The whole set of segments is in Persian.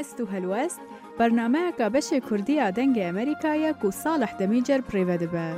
هست و هلوست برنامه که بشه کردی آدنگ امریکایی که صالح دمیجر پریوده به.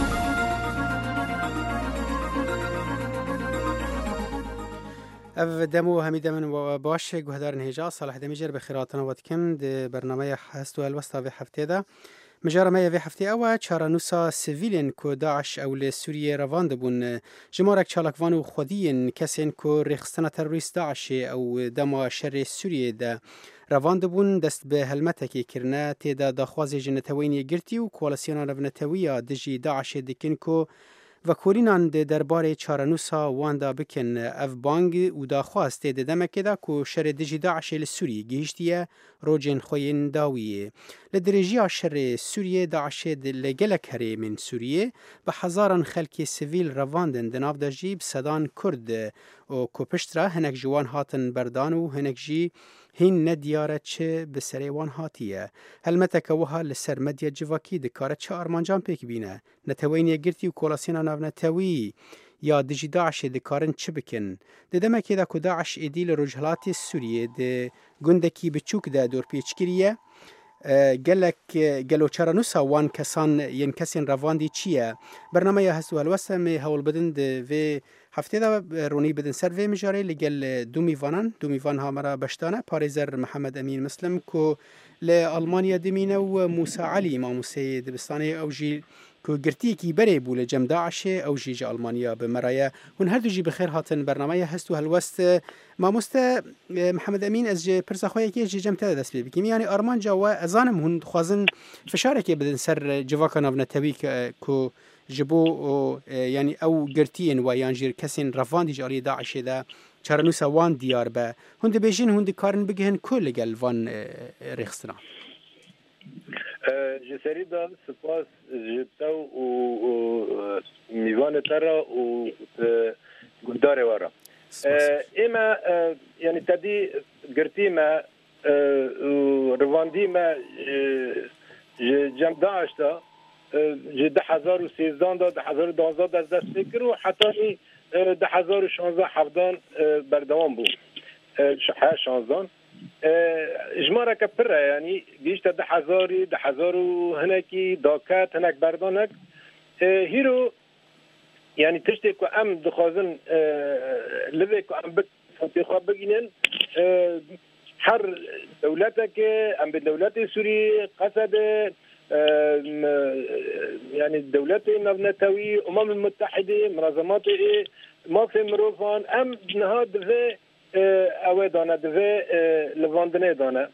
او دمو حمید من و باشه گهدار نهجا صالح دمیجر بخیراتنا ودکم ده برنامه هست و هلوست و هفته ده مجاره ما یه هفته او چارانوسا سیویلین کو داعش اول سوریه روان بون جمارک چالکوان و خودین کسین کو رخصتنا تروریست داعش او دما شر سوریه ده روان بون دست به هلمته که کرنه تیدا داخواز جنتوینی گرتی و کوالاسیون رونتویا دجی داعش دکن کو و کورینان ده درباره چارانوسا واندا بکن اف بانگ و داخواست ده دمکه دا کو شر دجی داعش لسوری گیشتیه روجن خوین داویه لدرجی شر سوریه داعش لگلک هره من سوریه به هزاران خلک سیویل رواندن دناف دا جیب صدان کرد و کوپشترا هنک جوان هاتن بردان و هنک جی هین ندیاره چه به سریوان هاتیه هلمته که وها لسر مدیا جواکی دکاره چه آرمانجان پیک بینه نتوینی گرتی و کولاسینا ناو نتوی یا دجی داعش دکارن چه بکن ددمه که دا که داعش ایدی لرجهلات سوریه ده گندکی بچوک ده دور پیچکریه گلو چارانوسا وان کسان ین کسین رواندی چیه برنامه یا هستو هلوسته می هول بدن ده و هفته دا رونی بدن سر و مجاره لگل دو میوان ها مرا بشتانه پاریزر محمد امین مسلم کو لألمانیا دمینه و موسی علی ما موسی دبستانه او جی کو گرتی کی بری بوله جم داعش او جی آلمانیا به مرایه هون هر دو جی بخیر هاتن برنامه هستو هلوست ما مست محمد امین از پرسا خویا کی جم ته دست بکیم یعنی آرمان جوا ازانم هون خوازن فشاره کی بدن سر جواکان ابن توی کو جبو یعنی او گرتین و یانجیر کسین رفاندی جاری داعش ده چارانوسا وان دیار به هند بیشین هند کارن بگهن کل گل وان رخصتنا جسری دا سپاس جتو و میوان ترا و گلدار وارا اما یعنی تدی گرتی ما رواندی ما جم داعش دا 2013 دا 2012 از دست بکر و حتی 2016 حفظان بردوام بود 16 اجمارا كبرة يعني جيشتا 10,000 هناكي داكات هناك بردانك هيرو يعني تشتكو ام دخازن لذيكو ام بك فانتخوا بجنين حر دولتك ام بدولة سوريا قصد يعني الدولات الناتوية المتحدة منظمات ما في مروفان ام نهاد ذي اوه دانه دوه لواندنه دانه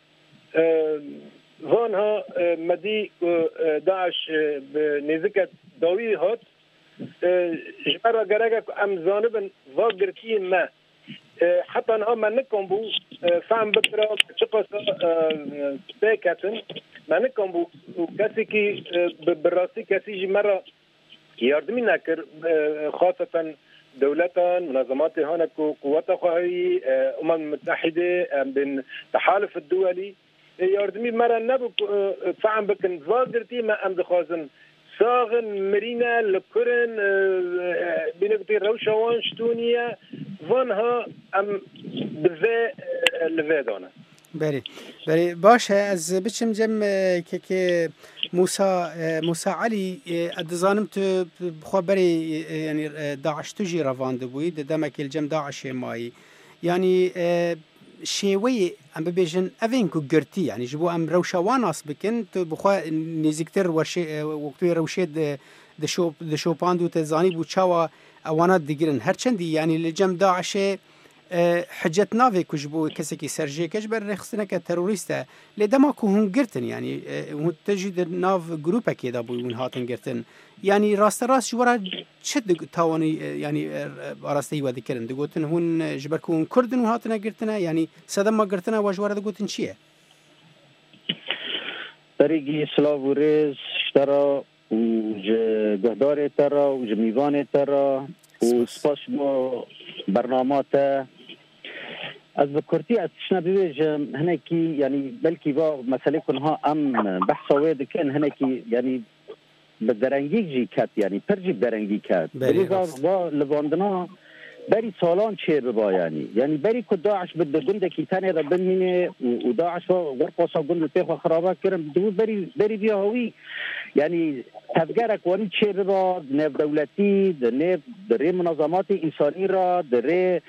وانها مدی داعش نزدیک داوی هات جبرا گرگه ام زانبن واگرتی ما حتی انها من نکن بو فهم بکرا چقاسا بیکتن من نکن بو کسی که براستی کسی جی مرا یاردمی نکر خاصتا دولتان منظمات هناك قوات خواهی المتحده بين تحالف الدولي يردمي مرة نبو فعم بكن فاقرتي ما ام دخازن ساغن مرينا لكرن بنقطي روشوان شتونية وانها ام بذي لذي بری باشه از بچم جم که موسی علی ادزانم تو خبری یعنی داعش تجی روانده بوی دمک الجم داعش مایی یعنی شیوی ام ببیجن اوین کو گرتی یعنی جبو ام روشوان اس بکن تو بخوا نزیکتر ورشه وقتی روشه د شو پاندو ته زانی بو چاوا اوانات دیگرن هرچندی یعنی الجم داعش حجت ناوی کجبو کسی که سرجه کج بر رخصتنه که تروریسته لدما که هون گرتن یعنی هون تجید ناو گروپه که دا بوی اون هاتن گرتن یعنی راست جوارا چه تاوانی یعنی راستی وادی کردن دگوتن هون جبر که هون کردن و هاتنه گرتنه یعنی صدم ما گرتنه و جوارا دگوتن چیه؟ طریقی سلاو و ریز شترا و گهدار ترا و جمیوان ترا و سپاس با برنامات از بکرتی از شنا بیویجم هنکی یعنی بلکی با مسئله کنها ام بحث وید کن هنکی یعنی بدرنگی جی کت یعنی پرجی درنگی کت بلیزا با لواندنا بری سالان چه ببا یعنی بری که داعش بده گنده کی تنه را بنمینه و داعش ورقصا گنده تیخو خرابه کرن دو بری بیا هوی یعنی تفگرک وانی چه ببا نف دولتی در منظمات انسانی را در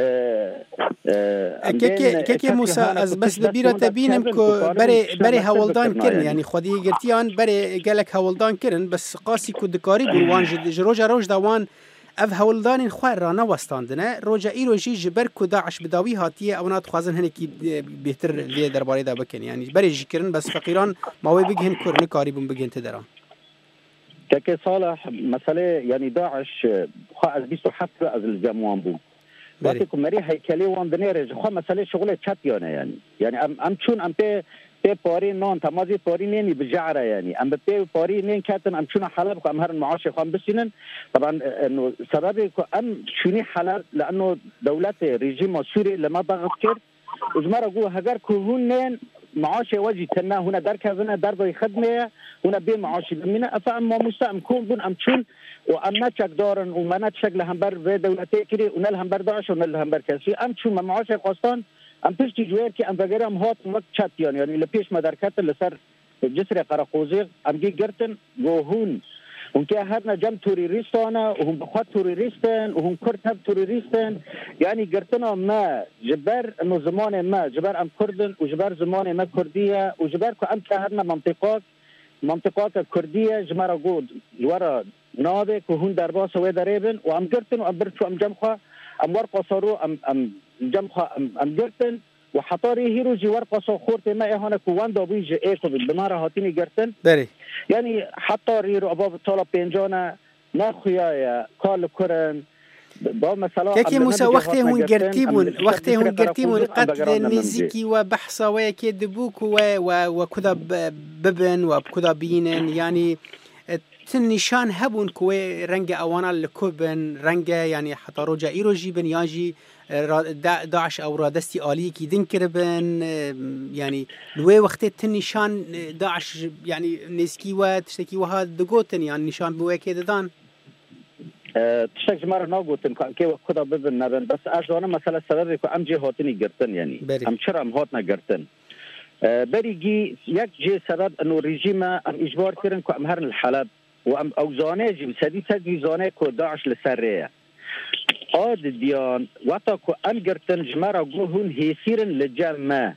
که موسی از بس دبیره تبینم که بری هولدان کرن یعنی خودی گرتیان بری گلک هولدان کرن بس قاسی که دکاری بروان روج دوان اف هولدان خوار را نوستاندنه روجا ایروجی جبر کو داعش بداوی هاتیه او نات خوازن هنکی بهتر لی درباره دا بکن یعنی بری جکرن بس فقیران ماوی بگهن کرن کاریبون بگهن تدران که صالح مسئله یعنی داعش خواه از 27 از الجموان بود وقتی که مری هیکلی وان دنیره خواه مسئله شغل چت یعنی ام چون ام پی پاری نان تمازی پاری نینی بجعره یعنی ام پی پاری نین کاتن ام چون حلب ام هر المعاش خوام بسینن طبعا انه سببی که ام چونی حلب لانه دولت رژیم سوری لما ضغط کرد اجماع جو هگر که هون معاش وجه تنا هنا در كذا در باي خدمه هنا بين معاش من افهم ما مستعم كون بن ام تشون وام نتشك دارن وما نتشك لهمبر في دولتي كده ونلهم بر داعش ونلهم بر كاسي ام تشون ما معاش قاستان ام بيشتي جوير كي ام بغيرهم هات مك تشات يعني لبيش مدركات لسر جسر قرقوزي ام جي جرتن جوهون ونكي هادنا جم توريستانا وهم بخوات توريستان وهم كرتب توريستان يعني قرتنا ما جبر انه زمان ما جبر ام كردن وجبر زمان ما كردية وجبر كو ام كهدنا منطقات كردية جمارا قود جوارا نابك وهون درباس ويدريبن وام قرتن وام برتشو ام جمخا ام ورقا صارو ام جمخا ام قرتن وحطاري هيرو جي ورقا صخورتي ما اهانا كوان دابيج ايكو بالبمارا هاتيني قرتن بري يعني حتى ريرو أباب طلب بينجانا نخويا قال كرن با مثلا كي موسى وقته هون قرتيبون قتل نزيكي وبحثا ويكي دبوك وكذا ببن وكذا بينن يعني تنشان هبون كوي رنگ اوانا لكوبن رنگ يعني حتى رجا ايرو جيبن ياجي داعش او رادستي آلي كي دين كربن يعني لوي وقت تنشان داعش يعني نسكي وتشتكي وهاد دقوتن يعني نشان بوي كده دان تشتك جمارة ناقوتن كي خدا ببن نبن بس اجوانا مثلا سبب كو ام جي هاتني قرتن يعني ام چرا ام هاتنا قرتن بريجي يك جي سبب انه ريجيم ام اجبار كرن كو ام هرن الحلب وام اوزانه جي سدي زانه كو داعش لسريه آد دیان وقتا که ام گرتن جمارا گوهون هیسیرن لجمع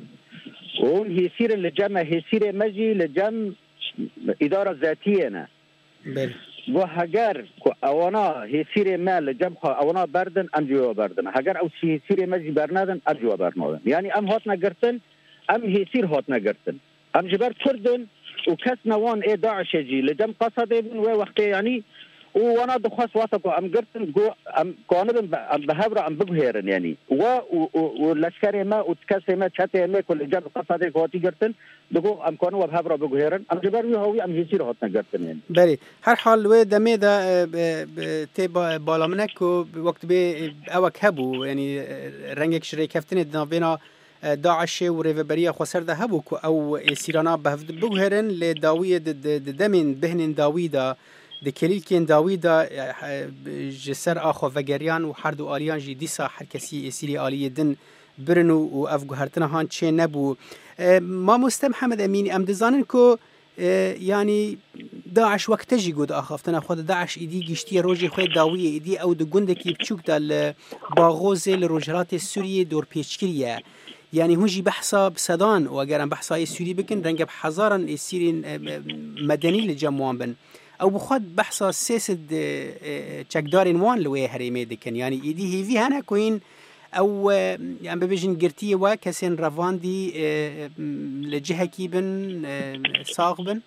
اون هیسیرن لجمع هیسیر مجی لجمع اداره ذاتیه نه و هگر که اوانا هیسیر ما لجمع اوانا بردن ام جوا بردن هگر او هیسیر مجی برنادن ام جوا برنادن یعنی ام هات نگرتن ام هیسیر هات نگرتن ام جبر کردن و کس نوان ای داعش جی لجمع قصده بین و وقتی یعنی وانا دخواست واسطه ام قرتن جو ام قانون ام بهبره ام بغيرن يعني والعسكري ما وتكسي ما تشاتي ما كل جاب قصدي قوتي قرتن دغو ام قانون بهبره بغيرن ام جبر هو ام يصير هاتنا قرتن يعني بري هر حال و دميدا تبا بالامنك وقت بي اوك هبو يعني رنگك شريكفتن دنابينا داعش وريفبريه خسر ده هبو او سيرانا بهفد بغيرن لداويه دمن بهن داويدا دكليل كين داويدا جسر آخو وگریان و هر دو آلیان جی دیسا هر کسی سیری آلی دن برنو و افگو هرتنا هان چه نبو ما مستم محمد امینی ام دزانن کو يعني داعش وقت جي قد اخافتنا خود داعش ايدي گشتي روجي خو داويه ايدي او د گندكي بچوك دال باغوز لروجرات سوريه دور پیشکریه يعني هونجي بحثا بسدان و اگر بحثا سوري بكن رنگ بهزارن سيرين مدني لجموان بن او بخود بحثا سيسد چکدارین وان لوی هریمه دکن يعني ایدی هیوی هنه کوین او يعني ببیجن گرتیه و کسین رواندی لجهه کی بن ساق بن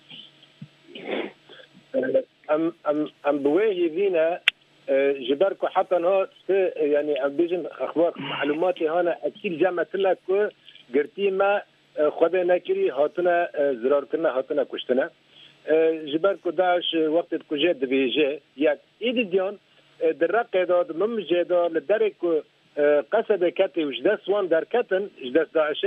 ام بوی هیوینا جبركو حتى نها يعني ام بيجن اخبار معلوماتي هنا اكيد جمعت لك قرتي ما خدا نكري هاتنا زرار كنا هاتنا كشتنا جبركو داعش وقت كوجد بيجي ياك ايدي ديون درقه داد ممجدا لدركو قصد كتي وجدس وان در كتن جدس داعش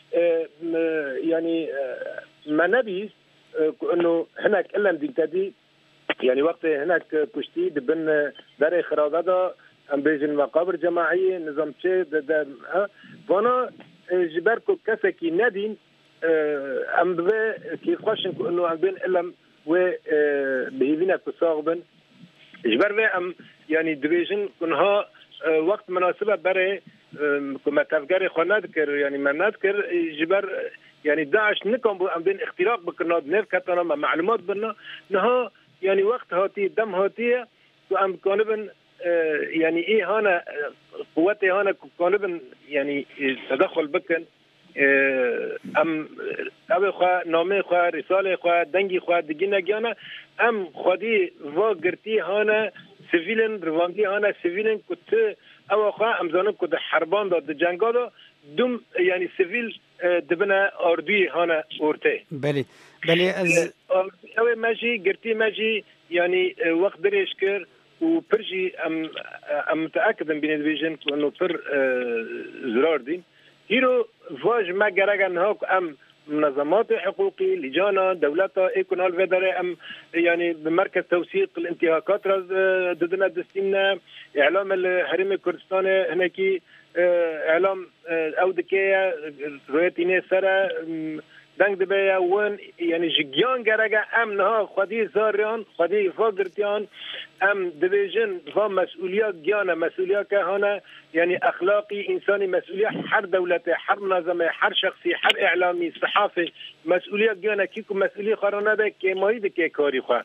يعني ما نبيس انه هناك الا ديكتادي يعني وقت هناك كشتي دبن داري خراغادا ام بیجن مقابر جماعی نظام چه وانا جبرکو کسی کی ندین ام به کی خوشن که انو ام بین علم و بهیوینا کساغبن جبر و ام یعنی دویجن کنها وقت مناسبه برای كما تفكر خناد كر يعني مناد كر جبر يعني داعش نكم بو ام بين اختراق بكناد نيف كتنا معلومات بنا نها يعني وقت هاتي دم هاتيه وام كانبن يعني ايه هنا قوتي هنا كانبن يعني تدخل بكن ام ابي خا نامه خا رساله خا دنگي خا دگينا گيانا ام خدي واغرتي هنا سيفيلن روانگي هنا سيفيلن كت او خا امزانم كد حربان داد جنگا دا دوم يعني سيفيل دبنا اردوی هانا اورته بله از او ماجي گرتي ماجي يعني وقت دريش كر وبرجي ام متاكد من بين انه بر زرار دين هيرو فاج ما جرجن هاك ام منظمات حقوقي لجانا دولتا ايكونال فيدري ام يعني بمركز توثيق الانتهاكات ضدنا دستينا اعلام الحرم كردستان هناكي اعلام اودكيه رويتيني سرا دنگ دبیا وان يعني جيان جرجا ام نها خدي زاريان خدي فاغرتيان ام دبيجن و مسؤوليات جانا مسؤوليات كهنا يعني اخلاقي انساني مسؤوليه حر دولته حر منظمه حر شخصي حر اعلامي صحافي مسؤوليات جانا كيكو مسؤوليه قرانه ده که ماهی ده که کاری خواه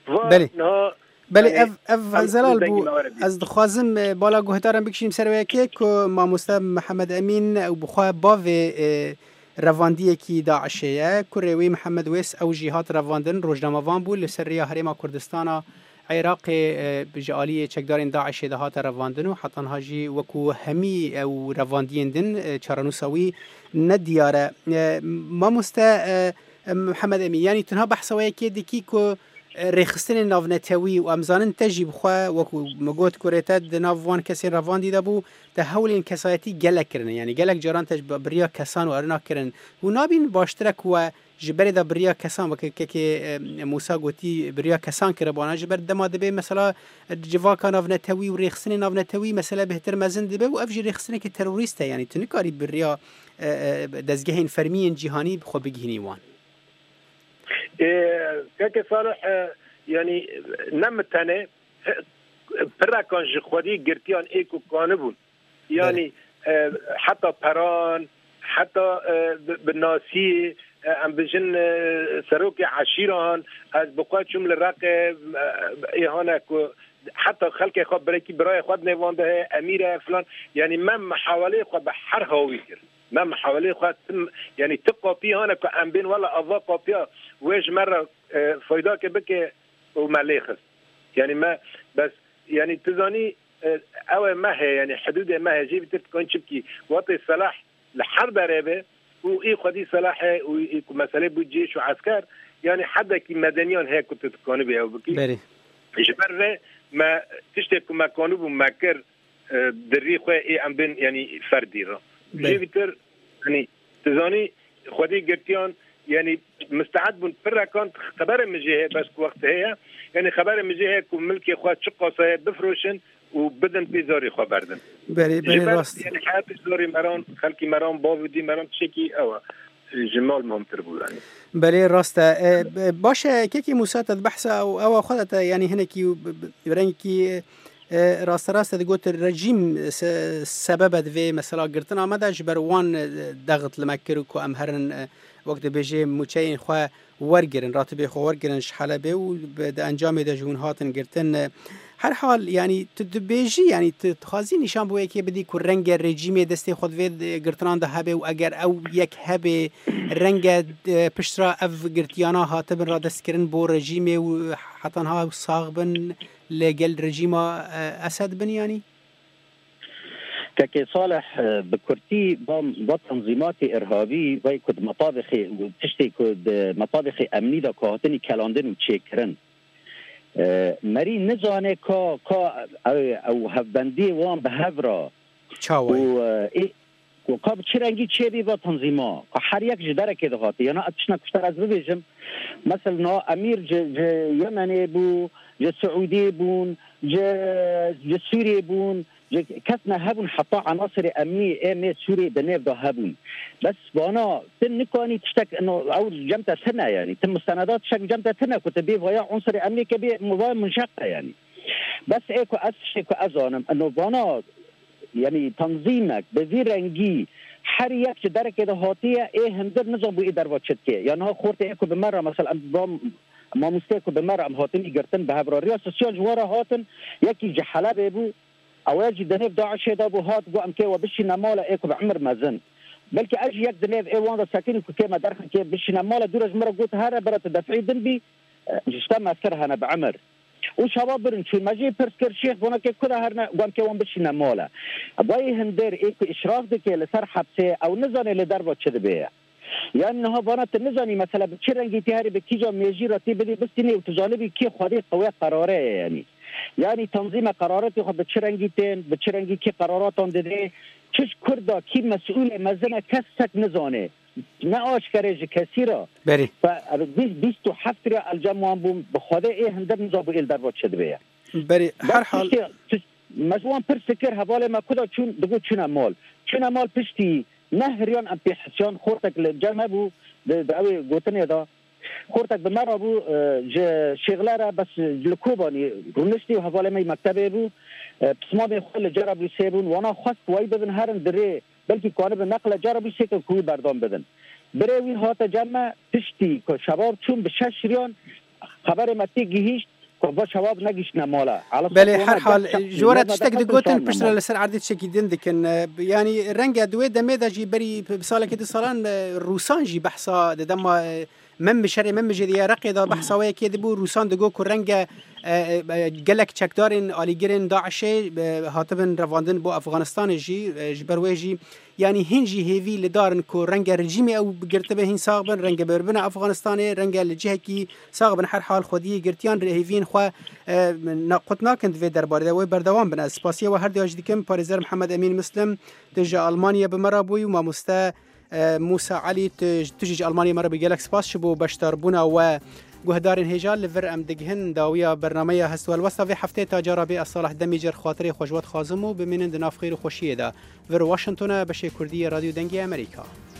بله اف زلال بو از دخوازم بالا گوهدارم بکشیم سرویه که ما مستر محمد امین او بخواه باوی رواندی کی داعشیه کوروی محمد ویس او جهات رواندن روزنامه‌وان بو لسریا حرم کردستان عراق بجالی چکدارین داعش دهات رواندن و حتی هاجی وکو همی او رواندین دن چارنوساوی ندیاره ما محمد امین یعنی تنها بحثوی که دیکی کو رخصتن نافنتوی و امزانن تجیب خو وکو مگوت کوریتد نافوان کسی روان دیده بو تحول کسایتی گلک کرن یعنی گلک جران تج بریا کسان و ارنا کرن و نابین باشترک و جبر دا بریا کسان وک که موسی گوتی بریا کسان کرا بانا جبر دما دبه مثلا جواکا نافنتوی و رخصتن نافنتوی مثلا بهتر مزن دبه و افجی رخصتن که تروریسته یعنی تنکاری بریا دزگهین فرمی جهانی خو بگینی وان كاكي صالح يعني نمتنه برا كان جخودي قرتيان ايكو كانبون يعني حتى بران حتى بالناسي ام بجن سروكي عشيران از بقات شمل الرقب ايهانا حتى خلق خود بريكي براي خود نيوانده اميره فلان يعني ما حوالي خود بحر هاوي كر ما حوالي خود يعني تبقى فيه هنا كأنبين ولا أضاقة فيها ويش مرة فايداك بك وماليخس يعني ما بس يعني تزاني أول ما هي يعني حدود ما هي جيب تتكون شبكي وطي الصلاح لحرب رابه وإيه خدي صلاحه ومسألة بجيش وعسكر يعني حدا كي مدنيان هيك كنت تتكون بها وبكي جبر ما تشتكوا ما كانوا بمكر دري خواه إيه عم بين يعني فردي را جيبتر يعني تزاني خدي قرتيان يعني مستعد بن فرا كانت خبر مجيه بس وقت هي يعني خبر مجيه كم ملكي اخوات شقه صايب بفروشن وبدن بيزاري خبردن بري راست يعني حياه زوري مران خلقي مران باودي مران شكي او جمال مهم تربو يعني بري راست باشه كيكي موسات البحث او خدت يعني هناكي برنكي راست دقوت الرجيم سببت في مثلا قرتنا مدى جبروان ضغط لمكركو امهرن وقت بيجي موچين خو ورگرن راتبه خو ورگرن شحاله به و به انجام د جون هاتن گرتن هر حال يعني تدبيجي يعني تخازي نشان بو يكي بدي كو رنگ رژیم دسته خود و گرتنان ده هبه و اگر او یک هبه رنگ پشترا اف گرتیانا هاتبن را دستکرن بو رژیم و حتی ها صاغبن لگل رژیم اسد بن يعني كي صالح بكرتي با تنظيمات ارهابي باي كد مطابخ تشتي كد مطابخ امني دا كهاتني كلاندن وتشيكرن مري نزانه كا او هبندي وان بهبرا چاوي و قاب چرنگي چبي با تنظيما هر یک جدره كده هاتي يعني اتشنا كشتر از ببيجم مثلا امير يمني بو سعودي بون ج سوري بون كسنا هبون حتى عناصر امنيه ام سوري بنيف ده هبون بس بانا تنكاني تشتك انه او جمته سنه يعني تم مستندات شك جمته سنه كنت بيه ويا عنصر امني كبير مضايق منشقه يعني بس ايكو اسشكو ازانم انه بانا يعني تنظيمك بذيرنجي حريك درك ده هاتيه ايه هندر نظام بو ادار وچتكي يعني ها خورت ايكو بمره مثلا ما مستيكو بمره ام هاتني گرتن به هبراريا سوسيال جواره هاتن يكي جحله بيبو اواجي دنيف داعش هذا ابو هات بو امكي وبشي نماله ايكو بعمر مازن بلكي اجي يك دنيف اي وان ساكن كيما درخ كي بشي نماله دورج مره قلت هذا برت دفعي دنبي جستا اثرها انا بعمر وشباب برن شو ماجي برسكر شيخ بونا كي كذا هرنا قام كي وان بشي نماله ابغي هندير ايكو اشراف دكي لسر حبسه او نزاني لدربه تشدبيه يعني ها بنات النزاني مثلا بتشرنجي تهاري بكيجا ميجيرتي بدي بستني وتجانبي كي خدي قويه قراره يعني تنظيم قرارات خود بتشرنجي كي قراراتون ددي چش كردا كي مسؤول مزنه كسك نزانه نه آشکارج کثیره بری ف 27 الجمعان بوم بخدا ای هندم نزابو ایل در وچه دبیه بری هر حال مجموعان پر فکر حواله ما کدا چون دگو چون مال پشتی نهریان ام پیحسیان خورتک لجمع بو دعوی گوتنی دا خورتک بمرا بو شغلاره بس لکوبانی رونشتی و حواله می مکتبه بو پسما بین خول جرب لیسیبون وانا خواست وای ببین هرن دره بلکه کانه به نقل جربی شکل کوی بردام بدن بروی هات جمع پشتی که شباب چون به 6 ریان خبر متی گیهیشت که با شباب نگیش نماله بله هر حال جوره تشتك دگوتن پشتر لسر عردت شکیدن دکن يعني رنگ دوی دمه دا جی بری بساله کدی سالان روسان جی بحثا دما من بشری من بجدی رقی دا بحثا وی که دبو روسان دگو که رنگ گلک چکدارن آلیگرن داعشه هاتبن رواندن بو افغانستان جی جبروی جی يعني هنجي هيفي لدارن كو رنگ رجيمي او گرتبه هين ساغبن رنگ بربنا افغانستان رنگ الجهكي ساغبن هر حال خودي گرتيان هيفين خو قطنا كنت في دربار ده بردوام بن اسپاسيه و هر دیاج ديكم پاريزر محمد امين مسلم تجا المانيا بمرابوي وما مستا موسى علي تجي المانيا مره بجالك سپاس شبو بشتربونا و گهدارن هجال لور ام دگهن داویا برنامه هست والوسطا في هفته تجاربي الصالح دميجر خاطري خوشوات خازمو بمنند ناف خير خوشيه ده ور واشنطن بشه كردي راديو دنگي امريكا